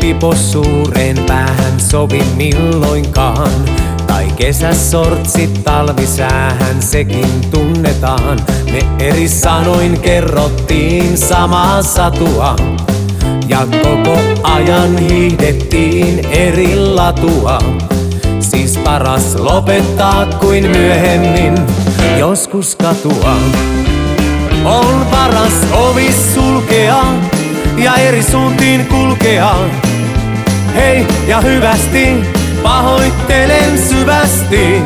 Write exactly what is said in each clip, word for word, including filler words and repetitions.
pipo suureen päähän sovi milloinkaan. Tai kesäsortsit talvisäähän sekin tunnetaan. Me eri sanoin kerrottiin samaa satua. Ja koko ajan hiihdettiin eri latua. Siis paras lopettaa kuin myöhemmin joskus katua. On paras ovi sulkea ja eri suuntiin kulkea. Hei ja hyvästi, pahoittelen syvästi.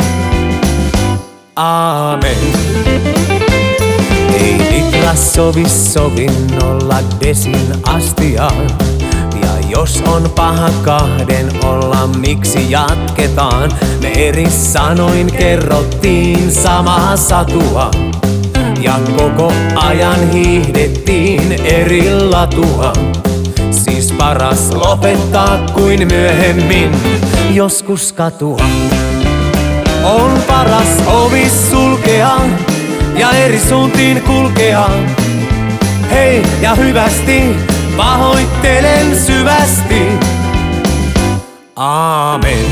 Aamen. Ei litras sovi sovinnolla desin astiaan. Ja jos on paha kahden olla, miksi jatketaan? Me eri sanoin kerrottiin samaa satua. Ja koko ajan hiihdettiin eri latua. Siis paras lopettaa kuin myöhemmin joskus katua. On paras ovi sulkea ja eri suuntiin kulkea. Hei ja hyvästi, pahoittelen syvästi. Aamen.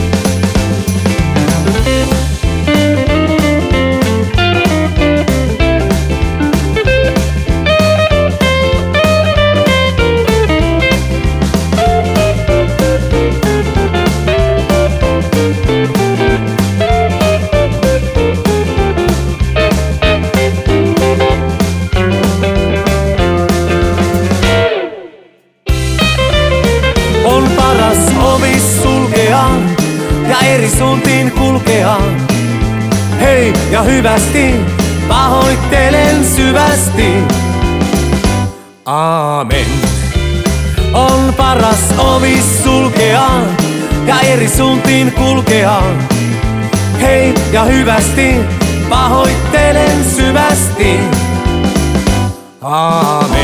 On paras ovi sulkea ja eri suuntiin kulkea. Hei ja hyvästi, pahoittelen syvästi. Aamen. On paras ovi sulkea ja eri suuntiin kulkea. Hei ja hyvästi, pahoittelen syvästi. Aamen.